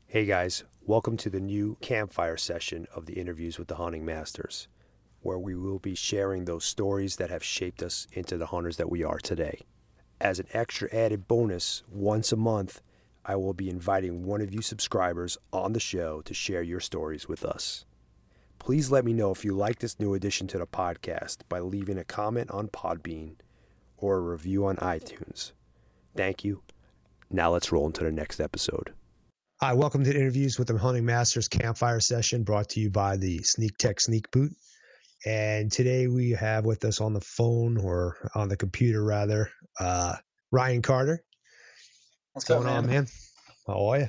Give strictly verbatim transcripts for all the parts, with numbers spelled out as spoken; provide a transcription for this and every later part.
Hey guys, welcome to the new campfire session of the Interviews with the Hunting Masters, where we will be sharing those stories that have shaped us into the hunters that we are today. As an extra added bonus, once a month, I will be inviting one of you subscribers on the show to share your stories with us. Please let me know if you like this new addition to the podcast by leaving a comment on Podbean or a review on iTunes. Thank you. Now let's roll into the next episode. Hi, welcome to Interviews with the Hunting Masters Campfire Session, brought to you by the Sneak Tech Sneak Boot. And today we have with us on the phone, or on the computer rather, uh, Ryan Carter. What's, What's going up, man? on, man? How are you?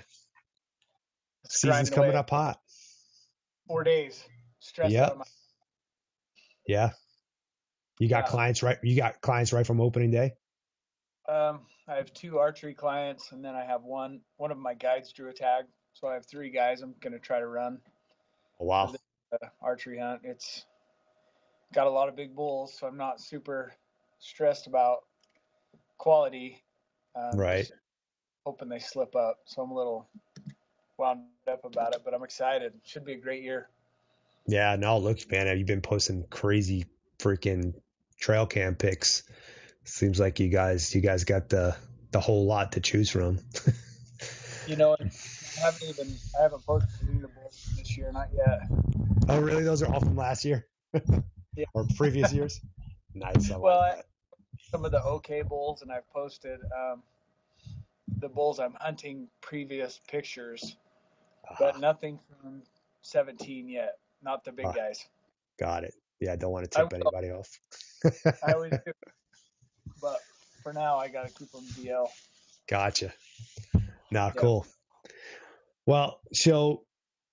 It's Season's coming away. up hot. Four days. Stressed yep. out of my... Yeah. You got yeah. clients right. You got clients right from opening day. Um, I have two archery clients, and then I have one. One of my guides drew a tag, so I have three guys. I'm going to try to run. Oh, wow. For the uh, archery hunt. It's got a lot of big bulls, so I'm not super stressed about quality. Um, right. Hoping they slip up, so I'm a little wound up about it, but I'm excited. Should be a great year. Yeah, no, look, man, you've been posting crazy freaking trail cam pics. Seems like you guys, you guys got the the whole lot to choose from. You know, I haven't even, I haven't posted any of the bulls this year, not yet. Oh, really? Those are all from last year? Yeah. Or previous years? Nice. I well, like that. I, some of the OK bulls, and I've posted um, the bulls I'm hunting previous pictures, uh-huh. but nothing from seventeen yet. Not the big uh, guys. Got it. Yeah, I don't want to tip anybody off. I always do. But for now, I got to keep them D L. Gotcha. Nah, yep. Cool. Well, so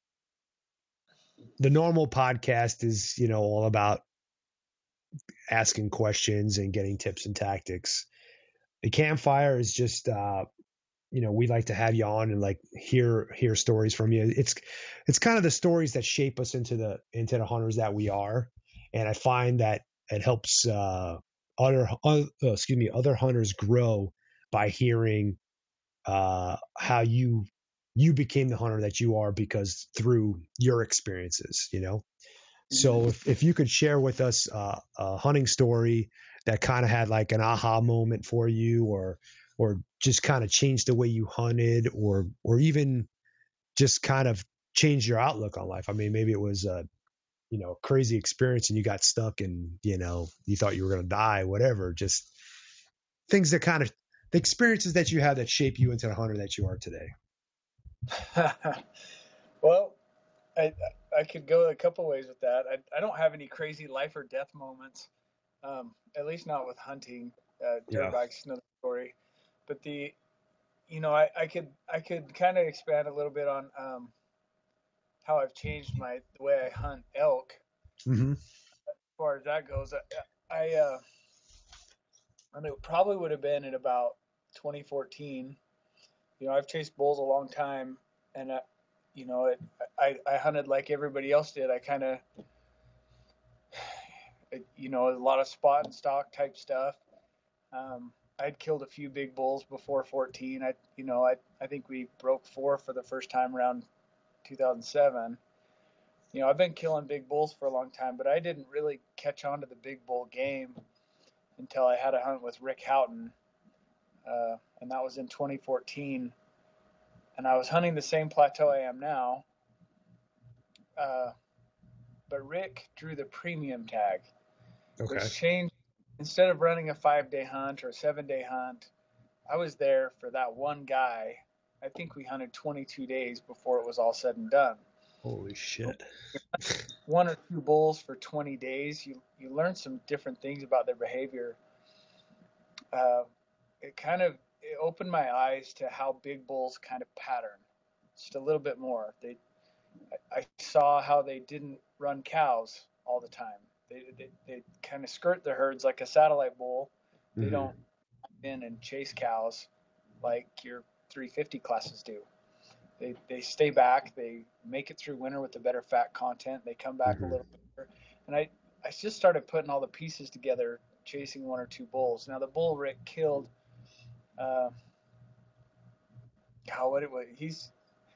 the normal podcast is, you know, all about asking questions and getting tips and tactics. The campfire is just, uh, you know, we like to have you on and like hear hear stories from you. It's it's kind of the stories that shape us into the into the hunters that we are, and I find that it helps uh, other uh, excuse me other hunters grow by hearing uh, how you you became the hunter that you are because through your experiences, you know. So if, if you could share with us uh, a hunting story that kind of had like an aha moment for you, or or just kind of changed the way you hunted, or or even just kind of changed your outlook on life. I mean, maybe it was a you know crazy experience and you got stuck and you know you thought you were going to die, whatever. Just things that kind of the experiences that you had that shape you into the hunter that you are today. Well, I I could go a couple ways with that. I I don't have any crazy life or death moments, um, at least not with hunting. Uh, dirt yeah. bikes, another story. But the, you know, I, I could I could kind of expand a little bit on um, how I've changed my the way I hunt elk. Mm-hmm. As far as that goes, I I, uh, I mean, it probably would have been in about twenty fourteen. You know, I've chased bulls a long time, and I, you know, it, I I hunted like everybody else did. I kind of, you know, a lot of spot and stock type stuff. Um, I'd killed a few big bulls before fourteen. I, you know, I I think we broke four for the first time around two thousand seven. You know, I've been killing big bulls for a long time, but I didn't really catch on to the big bull game until I had a hunt with Rick Houghton, uh, and that was in twenty fourteen. And I was hunting the same plateau I am now, uh, but Rick drew the premium tag, okay. which changed. Instead of running a five-day hunt or a seven-day hunt, I was there for that one guy. I think we hunted twenty-two days before it was all said and done. Holy shit. One or two bulls for twenty days, you, you learn some different things about their behavior. Uh, it kind of it opened my eyes to how big bulls kind of pattern just a little bit more. They, I, I saw how they didn't run cows all the time. They, they, they kind of skirt the herds like a satellite bull. They mm-hmm. don't in and chase cows like your three fifty classes do. They they stay back. They make it through winter with the better fat content. They come back mm-hmm. a little bit. And I, I just started putting all the pieces together, chasing one or two bulls. Now the bull Rick killed, uh, how what it was, he's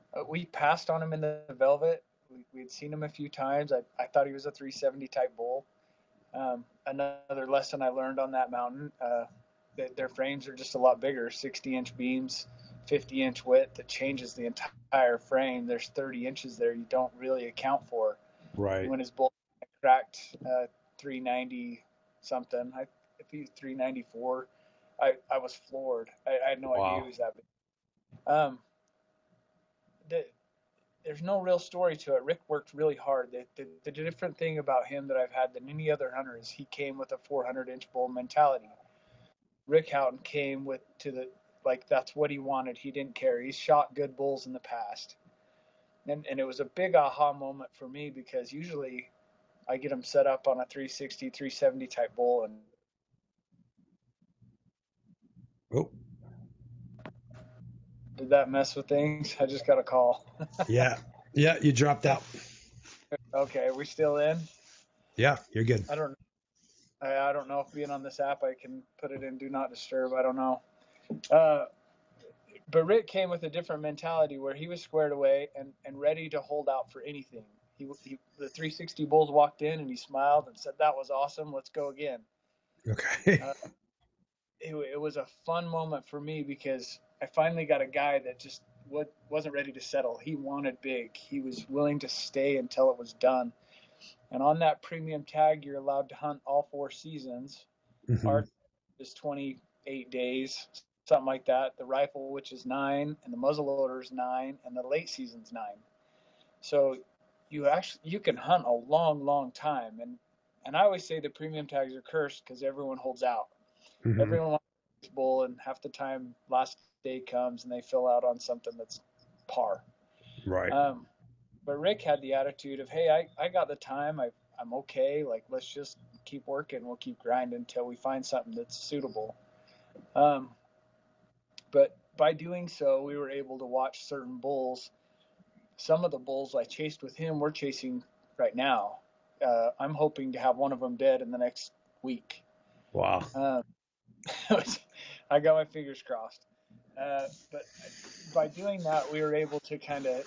Uh, we passed on him in the velvet. We, we had seen him a few times. I, I thought he was a three seventy type bull. Um, another lesson I learned on that mountain, uh, that their frames are just a lot bigger, sixty inch beams, fifty inch width. That changes the entire frame. There's thirty inches there you don't really account for. Right. When his bull cracked uh, three ninety something, I, if he was three ninety-four, I, I was floored. I, I had no idea he Wow. was that big. Um, the, there's no real story to it. Rick worked really hard. The, the, the different thing about him that I've had than any other hunter is he came with a four hundred inch bull mentality. Rick Houghton came with to the like that's what he wanted. He didn't care. He's shot good bulls in the past, and and it was a big aha moment for me because usually I get him set up on a three sixty, three seventy type bull, and Oh. did that mess with things? I just got a call. Yeah. Yeah. You dropped out. Okay, are we still in? Yeah. You're good. I don't. I, I don't know if being on this app I can put it in do not disturb. I don't know. Uh, but Rick came with a different mentality where he was squared away and, and ready to hold out for anything. He, he the three sixty Bulls walked in and he smiled and said, "That was awesome. Let's go again." Okay. Uh, it, it was a fun moment for me because I finally got a guy that just wasn't ready to settle. He wanted big. He was willing to stay until it was done. And on that premium tag, you're allowed to hunt all four seasons. Mm-hmm. Our is twenty-eight days, something like that. The rifle, which is nine, and the muzzleloader is nine, and the late season's nine. So you actually you can hunt a long, long time. And and I always say the premium tags are cursed because everyone holds out. Mm-hmm. Everyone wants a bull, and half the time last day comes and they fill out on something that's par. Right. Um, but Rick had the attitude of, hey, I, I got the time. I, I'm okay. Like, let's just keep working. We'll keep grinding until we find something that's suitable. Um, but by doing so, we were able to watch certain bulls. Some of the bulls I chased with him, we're chasing right now. Uh, I'm hoping to have one of them dead in the next week. Wow. Um, I got my fingers crossed. Uh, but by doing that, we were able to kind of,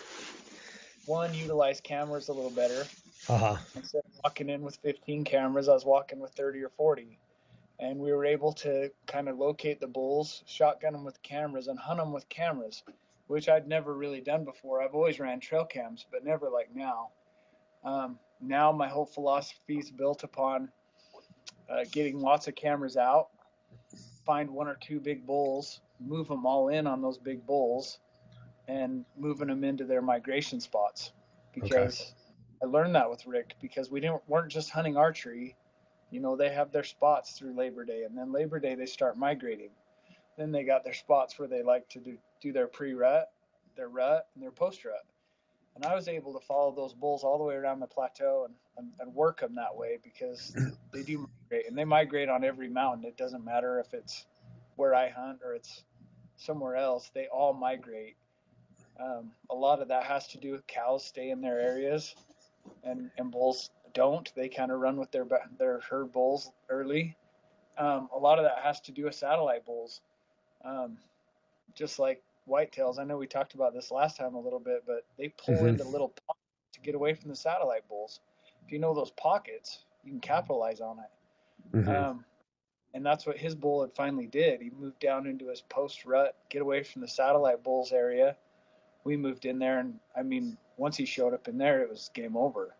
one, utilize cameras a little better. Uh-huh. Instead of walking in with fifteen cameras, I was walking with thirty or forty. And we were able to kind of locate the bulls, shotgun them with cameras, and hunt them with cameras, which I'd never really done before. I've always ran trail cams, but never like now. Um, now my whole philosophy is built upon uh, getting lots of cameras out, find one or two big bulls, move them all in on those big bulls, and moving them into their migration spots. Because okay. I learned that with Rick, because we didn't weren't just hunting archery. You know, they have their spots through Labor Day, and then Labor Day they start migrating. Then they got their spots where they like to do, do their pre-rut, their rut, and their post-rut. And I was able to follow those bulls all the way around the plateau and, and, and work them that way because they do migrate. And they migrate on every mountain. It doesn't matter if it's where I hunt or it's somewhere else. They all migrate. Um, a lot of that has to do with cows stay in their areas, and, and bulls don't. They kind of run with their their herd bulls early. Um, a lot of that has to do with satellite bulls, um, just like whitetails. I know we talked about this last time a little bit, but they pull mm-hmm. into little pockets to get away from the satellite bulls. If you know those pockets, you can capitalize on it. Mm-hmm. Um, and that's what his bull had finally did. He moved down into his post rut, get away from the satellite bulls area. We moved in there, and I mean, once he showed up in there, it was game over.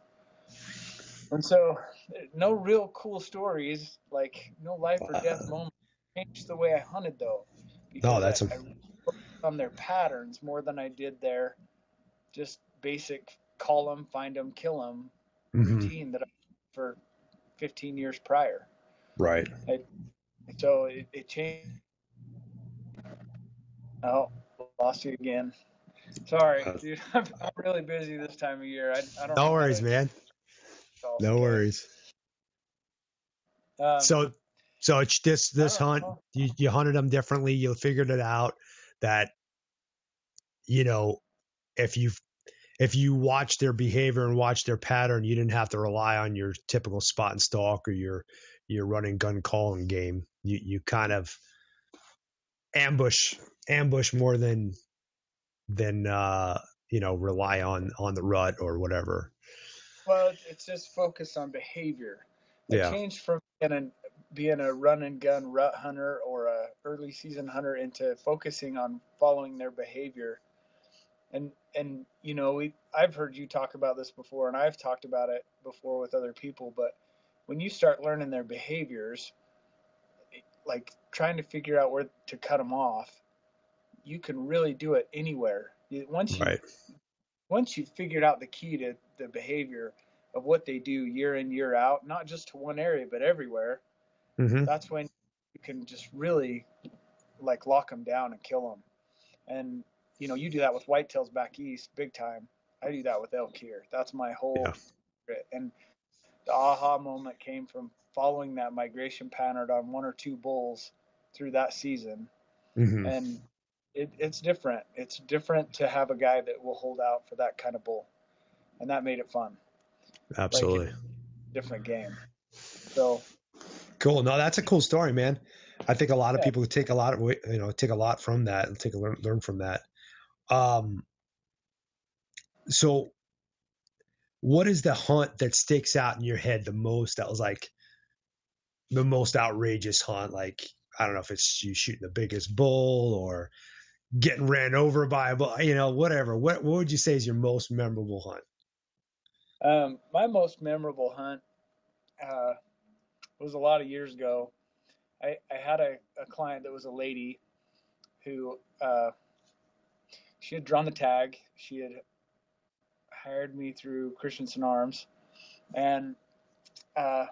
And so, no real cool stories, like no life or death moment. Changed the way I hunted, though. No, that's I, I focused on their patterns more than I did their just basic call them, find them, kill them mm-hmm. routine that I did for fifteen years prior. Right. I, so it, it changed. Oh, lost you again. Sorry, uh, dude. I'm, I'm really busy this time of year. I, I don't. No know worries, man. No okay. worries. Um, so, so it's this this hunt. You, you hunted them differently. You figured it out that, you know, if you if you watch their behavior and watch their pattern, you didn't have to rely on your typical spot and stalk or your your running gun calling game. You you kind of ambush ambush more than than uh, you know, rely on on the rut or whatever. Well, it's just focused on behavior. I Yeah. changed from being a, being a run and gun rut hunter or a early season hunter into focusing on following their behavior. And and you know, we I've heard you talk about this before, and I've talked about it before with other people. But when you start learning their behaviors, like trying to figure out where to cut them off, you can really do it anywhere. Once you Right. once you've figured out the key to the behavior of what they do year in year out, not just to one area but everywhere, Mm-hmm. that's when you can just really like lock them down and kill them. And you know, you do that with whitetails back east big time. I do that with elk here. That's my Yeah. whole secret. And the aha moment came from following that migration pattern on one or two bulls through that season. Mm-hmm. And it, it's different. It's different to have a guy that will hold out for that kind of bull, and that made it fun. Absolutely. Like, different game. So cool. No, that's a cool story, man. I think a lot of yeah. people take a lot of, you know, take a lot from that and take a learn, learn from that. Um, so what is the hunt that sticks out in your head the most? That was like the most outrageous hunt. Like, I don't know if it's you shooting the biggest bull or getting ran over by a bull, you know, whatever. What, what would you say is your most memorable hunt? Um, my most memorable hunt uh, was a lot of years ago. I, I had a, a client that was a lady who uh, she had drawn the tag. She had hired me through Christensen Arms, and uh,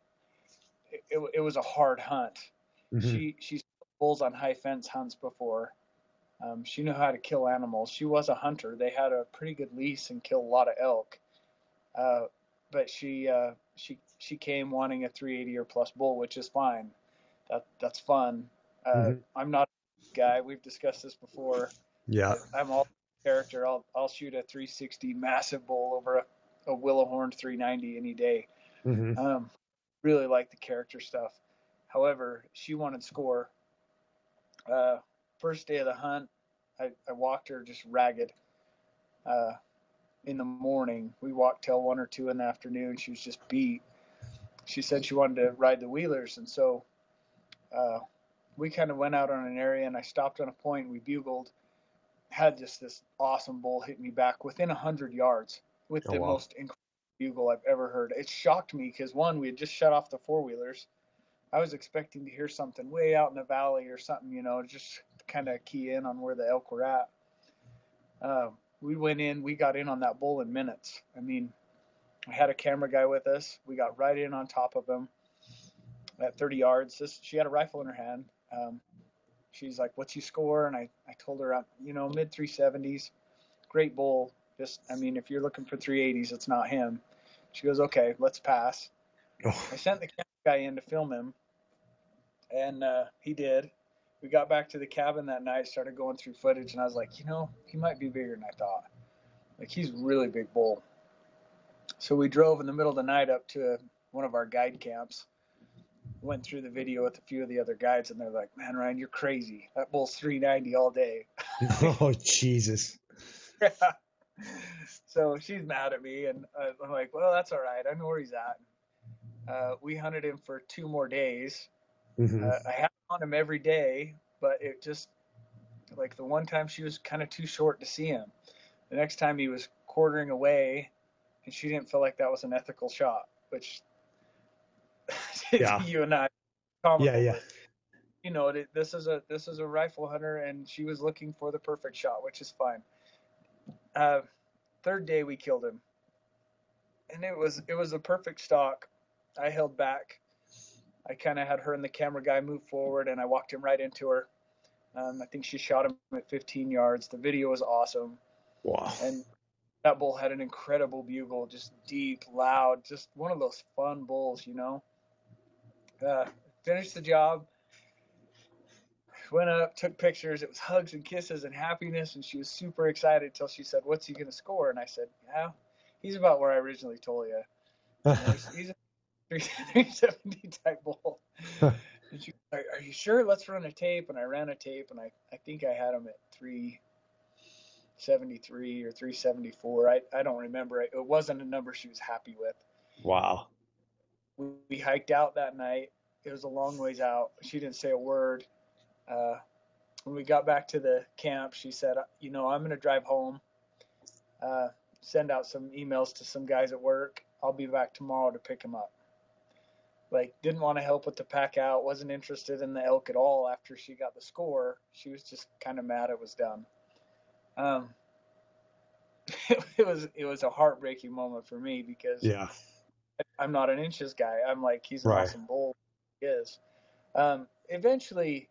it, it, it was a hard hunt. Mm-hmm. She she's bulls on high fence hunts before. Um, she knew how to kill animals. She was a hunter. They had a pretty good lease and killed a lot of elk. Uh, but she uh, she she came wanting a three eighty or plus bull, which is fine. That that's fun. Uh, Mm-hmm. I'm not a guy. We've discussed this before. Yeah. I, I'm all character. I'll I'll shoot a three sixty massive bull over a, a willow horned three ninety any day. Mm-hmm. Um, really like the character stuff. However, she wanted score. Uh, first day of the hunt, I, I walked her just ragged. Uh, in the morning, we walked till one or two in the afternoon. She was just beat. She said she wanted to ride the wheelers, and so uh, we kind of went out on an area, and I stopped on a point. We bugled, had just this awesome bull hit me back within a hundred yards with Oh, the wow. most incredible bugle I've ever heard. It shocked me because one, we had just shut off the four wheelers. I was expecting to hear something way out in the valley or something, you know, just kind of key in on where the elk were at. Uh, we went in, we got in on that bull in minutes. I mean, I had a camera guy with us. We got right in on top of him at thirty yards. This, she had a rifle in her hand. Um, she's like, "What's your score?" And I, I told her, uh, you know, mid three seventies. Great bull. Just, I mean, if you're looking for three eighties, it's not him. She goes, "Okay, let's pass." Oh. I sent the camera guy in to film him, and uh, he did. We got back to the cabin that night, started going through footage, and I was like, you know, he might be bigger than I thought. Like, he's really big bull. So we drove in the middle of the night up to one of our guide camps, went through the video with a few of the other guides, and they're like, "Man, Ryan, you're crazy. That bull's three ninety all day." Oh, Jesus. So she's mad at me, and I'm like, "Well, that's all right. I know where he's at." Uh, we hunted him for two more days. Mm-hmm. Uh, I had on him every day, but it just, like the one time she was kind of too short to see him. The next time he was quartering away, and she didn't feel like that was an ethical shot, which Yeah. you and I comical. Yeah. Yeah. But, you know, this is a this is a rifle hunter, and she was looking for the perfect shot, which is fine. Uh, third day we killed him, and it was it was a perfect stalk. I held back. I kind of had her and the camera guy move forward, and I walked him right into her. Um, I think she shot him at fifteen yards. The video was awesome. Wow. And that bull had an incredible bugle, just deep, loud, just one of those fun bulls, you know. Uh, finished the job, went up, took pictures. It was hugs and kisses and happiness, and she was super excited until she said, "What's he going to score?" And I said, "Yeah, he's about where I originally told you. you know, he's, he's a three seventy type bull." And she was like, "Are you sure? Let's run a tape." And I ran a tape, and I, I think I had him at three seventy-three or three seventy-four. I, I don't remember. It wasn't a number she was happy with. Wow. We, we hiked out that night. It was a long ways out. She didn't say a word. Uh, when we got back to the camp, she said, you know, I'm going to drive home, uh, send out some emails to some guys at work. I'll be back tomorrow to pick him up. Like, didn't want to help with the pack out, wasn't interested in the elk at all after she got the score. She was just kind of mad it was done. Um, it, it was it was a heartbreaking moment for me because Yeah. I'm not an inches guy. I'm like, he's an Right. awesome bull. He is. Um, eventually,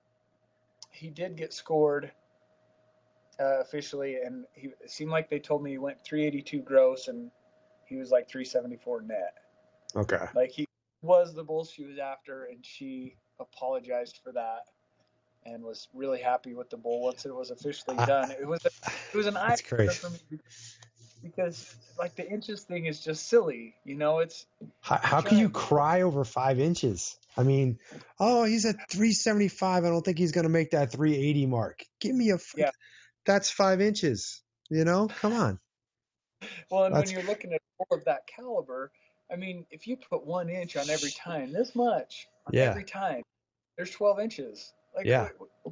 he did get scored uh, officially, and he it seemed like they told me he went three eighty-two gross, and he was like three seventy-four net. Okay. Like, he was the bull she was after, and she apologized for that and was really happy with the bull once it was officially done. It was a, it was an eye opener for me because, like, the inches thing is just silly, you know. It's how, how can you cry over five inches? I mean, oh, he's at three seventy-five. I don't think he's going to make that three eighty mark. Give me a yeah. That's five inches. You know, come on. Well, and That's... when you're looking at a bull of that caliber, I mean, if you put one inch on every time, this much on yeah. every time, there's twelve inches. Like, yeah.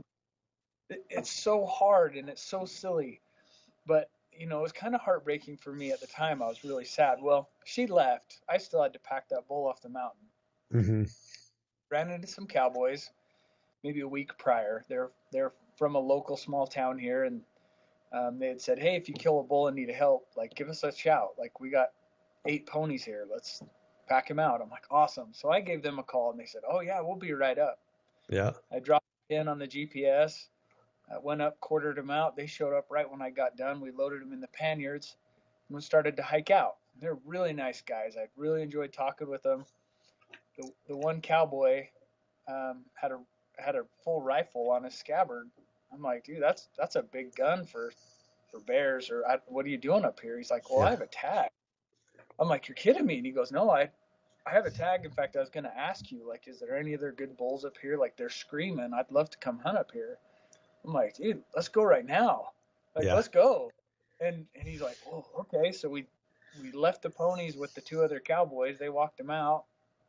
It's so hard and it's so silly. But, you know, it was kind of heartbreaking for me at the time. I was really sad. Well, she left. I still had to pack that bull off the mountain. Mm-hmm. Ran into some cowboys maybe a week prior. They're they're from a local small town here, and um, they had said, hey, if you kill a bull and need help, like, give us a shout. Like, we got eight ponies here. Let's pack him out. I'm like, awesome. So I gave them a call, and they said, oh, yeah, we'll be right up. Yeah. I dropped in on the G P S. I went up, quartered them out. They showed up right when I got done. We loaded them in the panniers and we started to hike out. They're really nice guys. I really enjoyed talking with them. The, the one cowboy um, had a had a full rifle on his scabbard. I'm like, dude, that's that's a big gun for for bears. Or I, what are you doing up here? He's like, well, yeah. I have a tag. I'm like, you're kidding me? And he goes, no, I I have a tag. In fact, I was going to ask you, like, is there any other good bulls up here? Like, they're screaming. I'd love to come hunt up here. I'm like, dude, let's go right now. Like, yeah. let's go. And and he's like, oh, okay. So we we left the ponies with the two other cowboys. They walked him out.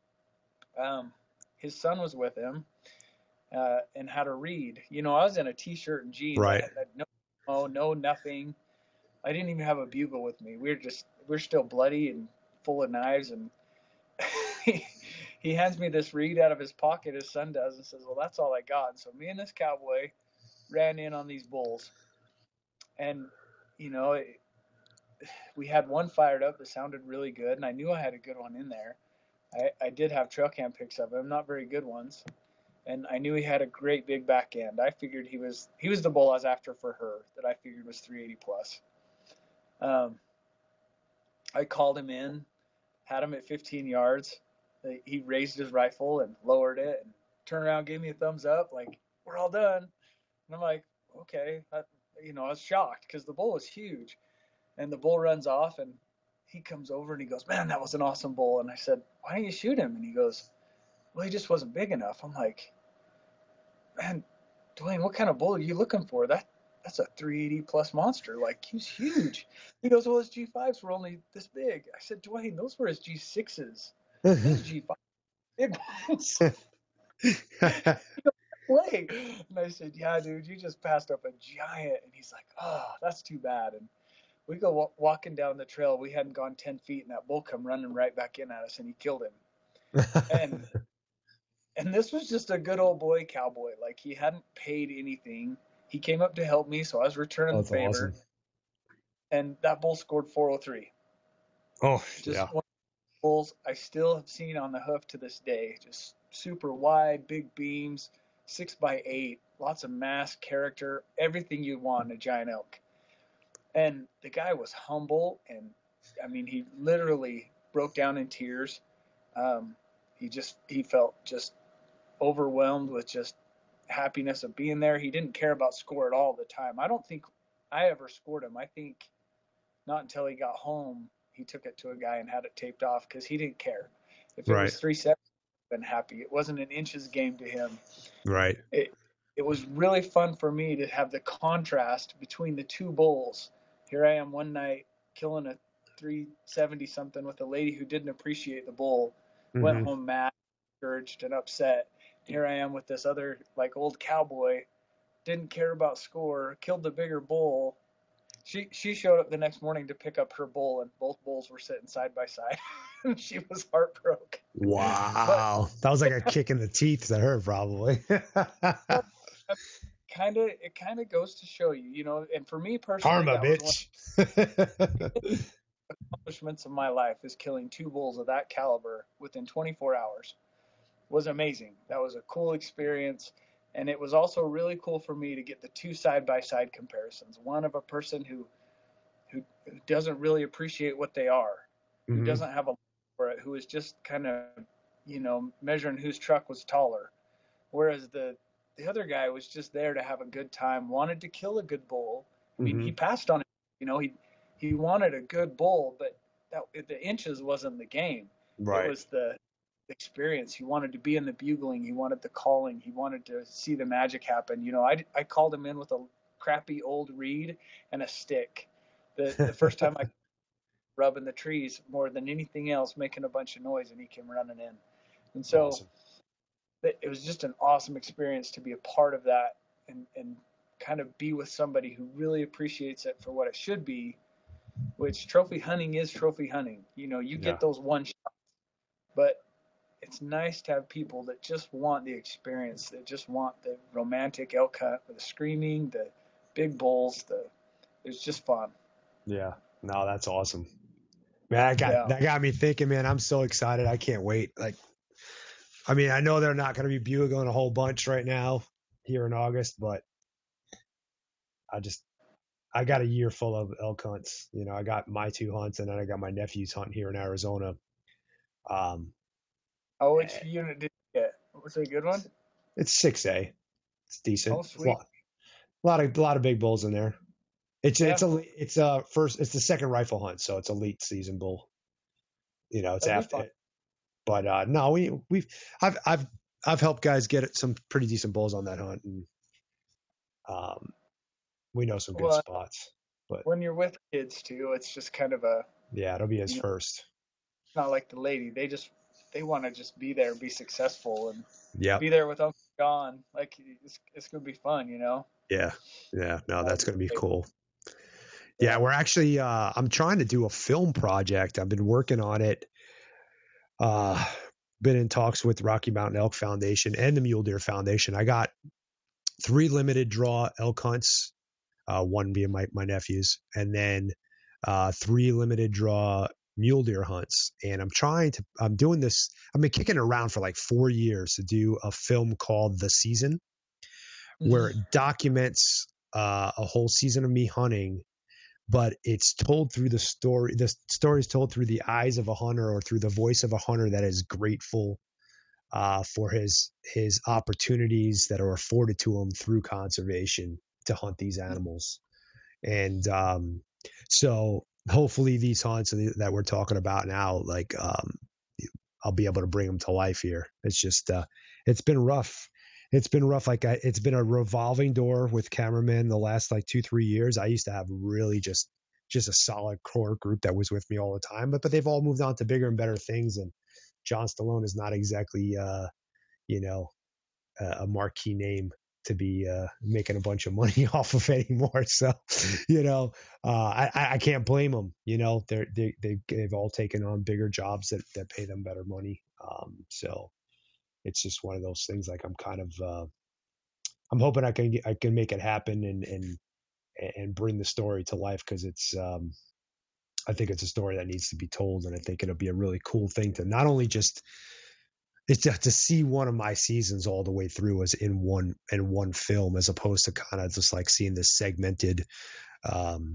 Um, his son was with him, uh, and had a read. You know, I was in a t-shirt and jeans. Right. I had no, no, no, nothing. I didn't even have a bugle with me. We we're just we're still bloody and full of knives. And he, he hands me this reed out of his pocket. His son does, and says, well, that's all I got. And so me and this cowboy ran in on these bulls, and you know, it, we had one fired up that sounded really good, and I knew I had a good one in there. I, I did have trail cam pics of him, not very good ones, and I knew he had a great big back end. I figured he was he was the bull I was after for her, that I figured was three eighty plus. Um, I called him in, had him at fifteen yards. He raised his rifle and lowered it, and turned around, gave me a thumbs up, like, we're all done. And I'm like, okay, I, you know, I was shocked because the bull was huge. And the bull runs off, and he comes over and he goes, man, that was an awesome bull. And I said, why don't you shoot him? And he goes, well, he just wasn't big enough. I'm like, man, Dwayne, what kind of bull are you looking for? That That's a three eighty plus monster. Like, he's huge. He goes, well, his G fives were only this big. I said, Dwayne, those were his G sixes. His G five, big ones. Play. And I said, yeah, dude, you just passed up a giant. And he's like, oh, that's too bad. And we go w- walking down the trail. We hadn't gone ten feet, and that bull come running right back in at us, and he killed him. and and this was just a good old boy cowboy. Like, he hadn't paid anything. He came up to help me, so I was returning oh, the favor. Awesome. And that bull scored four oh three. Oh, just yeah. One of the bulls I still have seen on the hoof to this day. Just super wide, big beams. Six by eight, lots of mass, character, everything you want in a giant elk. And the guy was humble, and I mean, he literally broke down in tears. Um, he just he felt just overwhelmed with just happiness of being there. He didn't care about score at all at the time. I don't think I ever scored him. I think not until he got home, he took it to a guy and had it taped off because he didn't care. If it right. was three seven, been happy. It wasn't an inches game to him. Right. It, it was really fun for me to have the contrast between the two bulls. Here I am one night killing a three seventy something with a lady who didn't appreciate the bull, went Mm-hmm. home mad, discouraged, and upset. Here I am with this other like old cowboy, didn't care about score, killed the bigger bull. She she showed up the next morning to pick up her bull, and both bulls were sitting side by side. She was heartbroken. But Wow. That was like a kick in the teeth to her, probably. kind of it kind of goes to show you, you know. And for me personally, Karma, that was one bitch. of the accomplishments of my life is killing two bulls of that caliber within twenty-four hours. Was amazing. That was a cool experience. And it was also really cool for me to get the two side by side comparisons. One of a person who, who who doesn't really appreciate what they are, who hmm doesn't have a for it, who is just kind of, you know, measuring whose truck was taller. Whereas the the other guy was just there to have a good time, wanted to kill a good bull. I mean, hmm he passed on it. You know, he he wanted a good bull, but that the inches wasn't the game. It Right. was the experience. He wanted to be in the bugling. He wanted the calling. He wanted to see the magic happen. You know, I, I called him in with a crappy old reed and a stick. The the first time I rubbing the trees more than anything else, making a bunch of noise, and he came running in. And so Awesome. it was just an awesome experience to be a part of that and and kind of be with somebody who really appreciates it for what it should be, which trophy hunting is trophy hunting. You know, you Yeah. get those one shots, but it's nice to have people that just want the experience, that just want the romantic elk hunt, the screaming, the big bulls, the it's just fun. Yeah. No, that's awesome. Man, that got Yeah. that got me thinking, man. I'm so excited. I can't wait. Like, I mean, I know they're not going to be bugling a whole bunch right now here in August, but I just I got a year full of elk hunts. You know, I got my two hunts, and then I got my nephew's hunt here in Arizona. Um, Oh, which eh, unit did you get? Was it a good one? it's six A. It's decent. Oh, It's a sweet. lot, a lot of a lot of big bulls in there. It's Yeah, it's a it's a first it's the second rifle hunt, so it's a late season bull. You know, it's that'll be fun. after. But uh, no, we we've I've I've I've helped guys get some pretty decent bulls on that hunt, and um, we know some good Well, spots. But when you're with kids too, it's just kind of a, yeah, it'll be his you know, first. not like the lady. They just they want to just be there, be successful, and Yep. be there with Uncle John. Like it's it's gonna be fun, you know. Yeah. Yeah. No, That'll that's be gonna be great. cool. Yeah, Yeah. we're actually uh I'm trying to do a film project. I've been working on it. Uh been in talks with Rocky Mountain Elk Foundation and the Mule Deer Foundation. I got three limited draw elk hunts, uh one being my, my nephew's, and then uh three limited draw mule deer hunts. And I'm trying to I'm doing this, I've been kicking it around for like four years to do a film called The Season, where Mm-hmm. it documents uh, a whole season of me hunting, but it's told through the story. The story is told through the eyes of a hunter or through the voice of a hunter that is grateful uh, for his his opportunities that are afforded to him through conservation to hunt these animals. And um, so hopefully these hunts that we're talking about now, like um, I'll be able to bring them to life here. It's just uh, it's been rough. It's been rough. Like I, it's been a revolving door with cameramen the last like two three years. I used to have really just just a solid core group that was with me all the time, but but they've all moved on to bigger and better things. And John Stallone is not exactly uh, you know a marquee name to be uh, making a bunch of money off of anymore. So, you know, uh, I, I can't blame them. You know, they're, they, they, they've all taken on bigger jobs that, that pay them better money. Um, so it's just one of those things. Like I'm kind of, uh, I'm hoping I can get, I can make it happen and, and, and bring the story to life. Cause it's, um, I think it's a story that needs to be told. And I think it'll be a really cool thing to not only just, it's just to see one of my seasons all the way through as in one in one film, as opposed to kind of just like seeing this segmented um,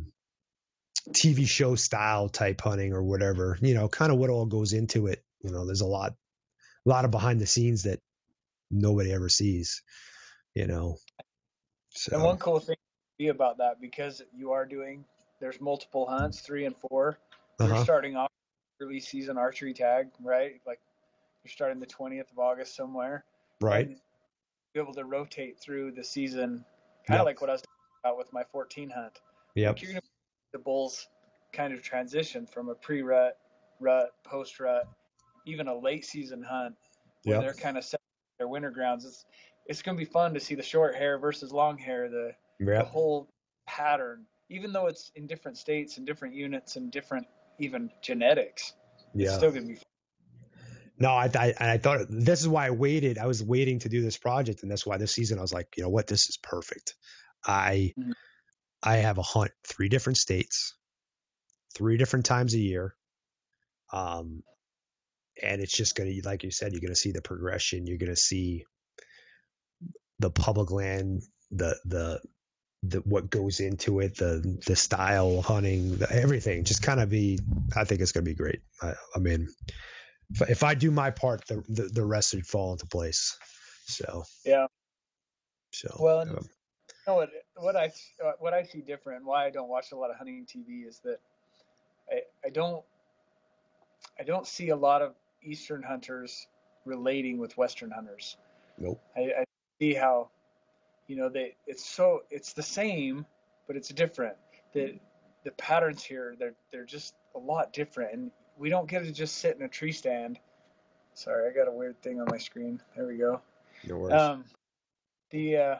T V show style type hunting or whatever. You know, kind of what all goes into it. You know, there's a lot, a lot of behind the scenes that nobody ever sees. You know, And so one cool thing be about that, because you are doing there's multiple hunts, three and four. uh You're huh, starting off early season archery tag, right? Like you're starting the twentieth of August somewhere, right, and be able to rotate through the season, kind of Yep. like what I was talking about with my fourteen hunt. Yep. Like you're gonna the bulls kind of transition from a pre-rut, rut, post-rut, even a late season hunt where Yep. they're kind of set their winter grounds. It's it's gonna be fun to see the short hair versus long hair, the the Yep. whole pattern, even though it's in different states and different units and different even genetics. It's Yeah. still gonna be fun. No, I, I I thought this is why I waited. I was waiting to do this project, and that's why this season I was like, you know what, this is perfect. I Mhm. I have a hunt three different states, three different times a year, um, and it's just gonna, like you said, you're gonna see the progression. You're gonna see the public land, the the the what goes into it, the the style of hunting, the, everything. Just kind of be. I think it's gonna be great. I, I mean, if, if I do my part, the, the the rest would fall into place. So Yeah. so. Well, and you Um, know what what I uh, what I see different, why I don't watch a lot of hunting T V is that I, I don't I don't see a lot of Eastern hunters relating with Western hunters. nope. I, I see how, you know, they it's so it's the same, but it's different. The the patterns here, they're they're just a lot different, and we don't get to just sit in a tree stand. Sorry, I got a weird thing on my screen. There we go. No worries. Um, the uh,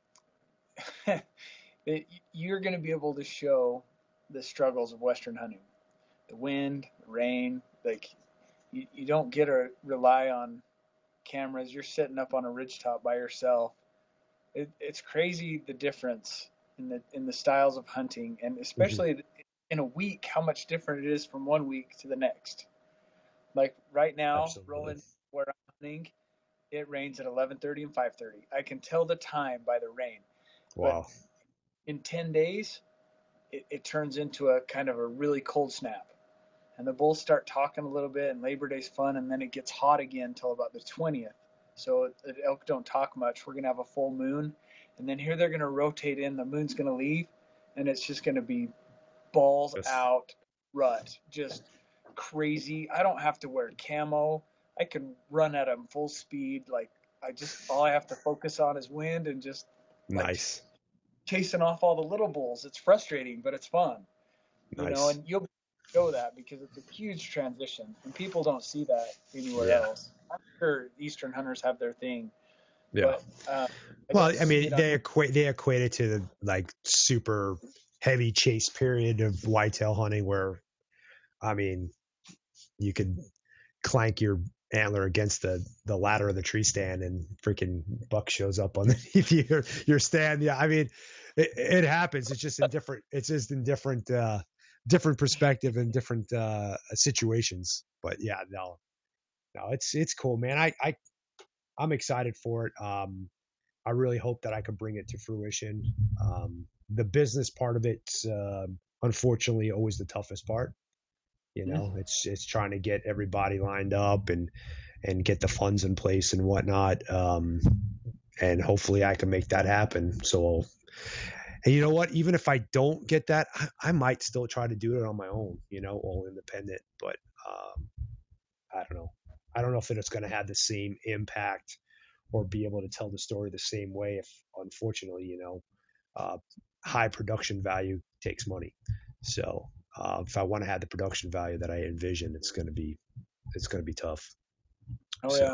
the, you're going to be able to show the struggles of Western hunting, the wind, the rain. Like you, you don't get to rely on cameras. You're sitting up on a ridgetop by yourself. It, it's crazy the difference in the in the styles of hunting, and Mm-hmm. especially in a week, how much different it is from one week to the next. Like right now, Absolutely. rolling where I'm hunting, it rains at eleven thirty and five thirty. I can tell the time by the rain, but Wow. in ten days, it, it turns into a kind of a really cold snap. And the bulls start talking a little bit, and Labor Day's fun, and then it gets hot again until about the twentieth. So the elk don't talk much. We're going to have a full moon, and then here they're going to rotate in. The moon's going to leave, and it's just going to be balls Yes. out rut. Just crazy. I don't have to wear camo. I can run at them full speed. Like, I just, all I have to focus on is wind and just like Nice. chasing off all the little bulls. It's frustrating, but it's fun, you know, Nice. and you'll show that because it's a huge transition and people don't see that anywhere Yeah. else. I'm sure Eastern hunters have their thing, Yeah. but uh, I Well, don't I see mean, it on. they equate they equate it to the like super heavy chase period of whitetail hunting, where I mean, you could clank your antler against the the ladder of the tree stand and freaking buck shows up underneath your your stand. Yeah, I mean, it, it happens. It's just in different. It's just in different uh, different perspective and different uh, situations. But yeah, no, no, it's it's cool, man. I I I'm excited for it. Um, I really hope that I can bring it to fruition. Um, the business part of it's uh, unfortunately always the toughest part. You know, it's it's trying to get everybody lined up and and get the funds in place and whatnot. Um, and hopefully I can make that happen. So, and you know what? Even if I don't get that, I, I might still try to do it on my own. You know, all independent. But um, I don't know. I don't know if it's going to have the same impact or be able to tell the story the same way. If unfortunately, you know, uh, high production value takes money. So uh, if I want to have the production value that I envision, it's going to be it's going to be tough. Oh So yeah,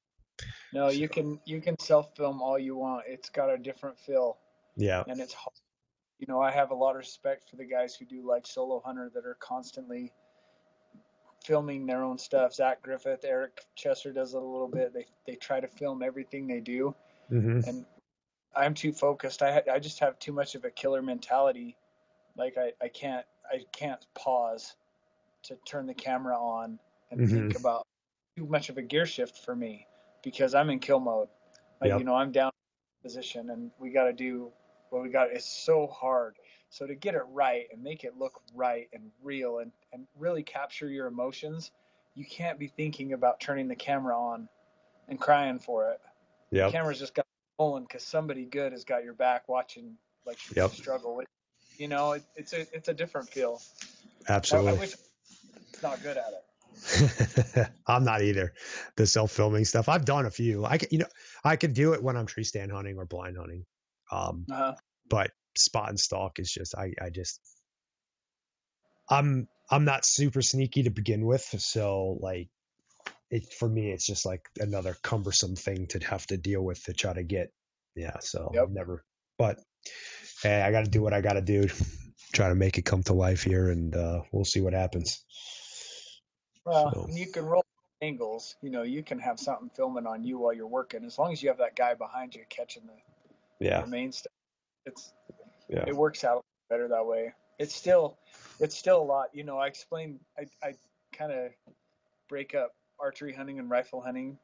no, so you can you can self film all you want. It's got a different feel, yeah. and it's you know I have a lot of respect for the guys who do like solo hunter that are constantly filming their own stuff. Zach Griffith, Eric Chester does it a little bit. They they try to film everything they do, Mm-hmm. and I'm too focused. I I just have too much of a killer mentality. Like I, I can't I can't pause to turn the camera on and Mm-hmm. think about too much of a gear shift for me because I'm in kill mode. Like you Yep. know I'm down position and we got to do what we got. It's so hard. So to get it right and make it look right and real and, and really capture your emotions, you can't be thinking about turning the camera on and crying for it. The Yep. camera's just got rolling because somebody good has got your back watching like you Yep. struggle with. You know, it, it's a it's a different feel. I, I Absolutely. wish it's not good at it. I'm not either. The self filming stuff. I've done a few. I can, you know, I could do it when I'm tree stand hunting or blind hunting. Um, Uh-huh. but spot and stalk is just, I, I just, I'm, I'm not super sneaky to begin with. So like it, for me, it's just like another cumbersome thing to have to deal with to try to get. Yeah. So Yep. I've never, but hey, I got to do what I got to do. Try to make it come to life here, and uh, we'll see what happens. Well, So, and you can roll angles. You know, you can have something filming on you while you're working, as long as you have that guy behind you catching the yeah, the main stuff. It's yeah, it works out better that way. It's still it's still a lot. You know, I explain. I I kind of break up archery hunting and rifle hunting.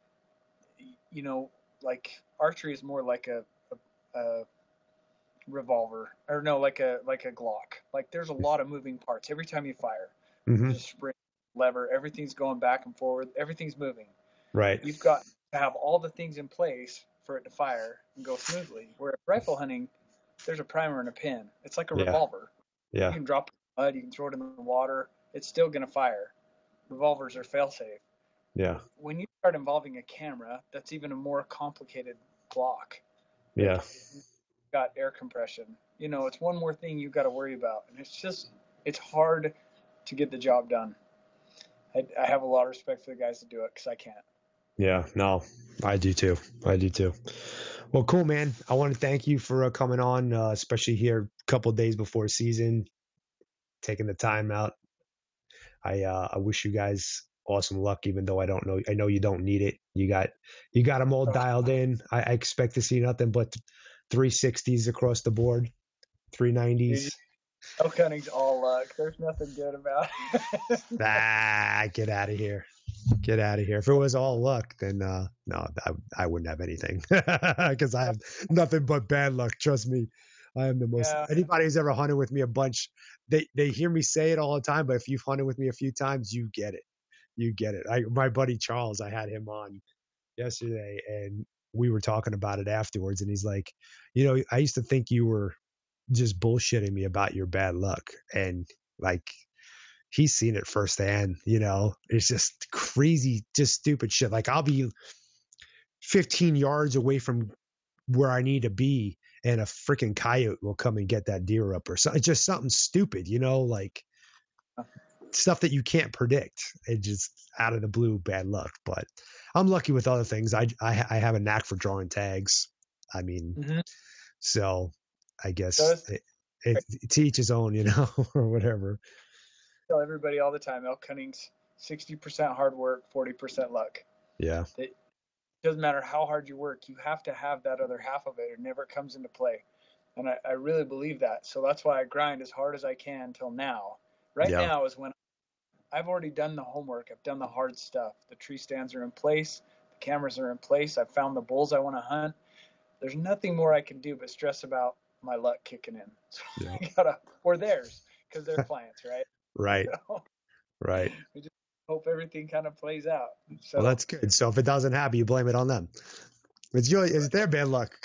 You know, like archery is more like a, a, a revolver, or no, like a like a Glock. Like there's a lot of moving parts every time you fire. hmm There's a spring, lever, everything's going back and forward, everything's moving. right, You've got to have all the things in place for it to fire and go smoothly. Where rifle hunting, there's a primer and a pin. It's like a yeah, revolver. You yeah, can drop it in the mud, you can throw it in the water, it's still gonna fire. Revolvers are fail safe. yeah, When you start involving a camera, that's even a more complicated block. yeah, Like got air compression. You know, it's one more thing you got to worry about, and it's just it's hard to get the job done. I, I have a lot of respect for the guys that do it because I can't. yeah. No, I do too. I do too. Well, cool, man. I want to thank you for uh, coming on, uh, especially here a couple of days before season, taking the time out. I uh, I wish you guys awesome luck, even though I don't know. I know you don't need it. You got you got them all Oh, dialed in. I, I expect to see nothing but three sixties across the board, three dude, nineties. elk hunting's all luck. There's nothing good about it. Ah, get out of here. Get out of here. If it was all luck, then uh, no, I, I wouldn't have anything because I have nothing but bad luck. Trust me. I am the most. Yeah, Anybody who's ever hunted with me a bunch, they they hear me say it all the time. But if you've hunted with me a few times, you get it. You get it. I, my buddy Charles, I had him on yesterday, and we were talking about it afterwards. And he's like, you know, I used to think you were just bullshitting me about your bad luck, and like he's seen it firsthand. You know, it's just crazy, just stupid shit. Like I'll be fifteen yards away from where I need to be, and a freaking coyote will come and get that deer up, or something. It's just something stupid, you know, like stuff that you can't predict. It just out of the blue, bad luck. But I'm lucky with other things. I I, I have a knack for drawing tags. I mean, mm-hmm. so I So guess it's, it, it, to each his own, you know, or whatever. I tell everybody all the time, elk hunting's sixty percent hard work, forty percent luck. Yeah. It doesn't matter how hard you work, you have to have that other half of it. It never comes into play. And I, I really believe that. So that's why I grind as hard as I can till now. Right Yeah. now is when I've already done the homework. I've done the hard stuff. The tree stands are in place. The cameras are in place. I've found the bulls I want to hunt. There's nothing more I can do but stress about my luck kicking in. So Yeah. I gotta, or theirs, because they're clients, right? Right. So Right. we just hope everything kind of plays out. So Well, that's good. So if it doesn't happen, you blame it on them. It's your, it's their bad luck.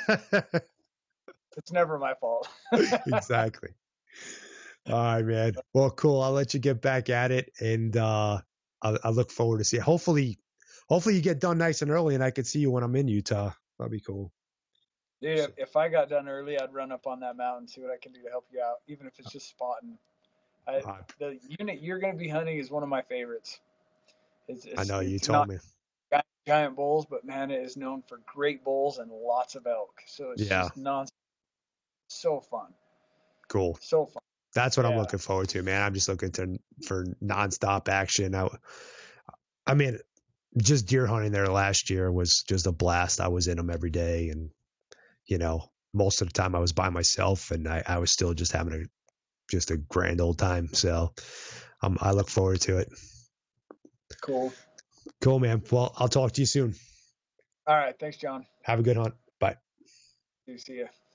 it's never my fault. Exactly. All right, man. Well, cool. I'll let you get back at it, and uh, I, I look forward to see it. Hopefully, hopefully you get done nice and early, and I can see you when I'm in Utah. That'd be cool. Dude, So, if, if I got done early, I'd run up on that mountain, see what I can do to help you out, even if it's just spotting. I, uh, the unit you're going to be hunting is one of my favorites. It's, I it's, know you it's told not me. giant bulls, but man, it is known for great bulls and lots of elk. So it's Yeah, just non so fun, cool. so fun. That's what I'm Yeah, looking forward to, man. I'm just looking to for nonstop action. I, I mean, just deer hunting there last year was just a blast. I was in them every day, and you know, most of the time I was by myself, and I, I was still just having a just a grand old time. So um, I look forward to it. cool. Cool, man. Well, I'll talk to you soon. All right, thanks, John. Have a good hunt. Bye. Do see you.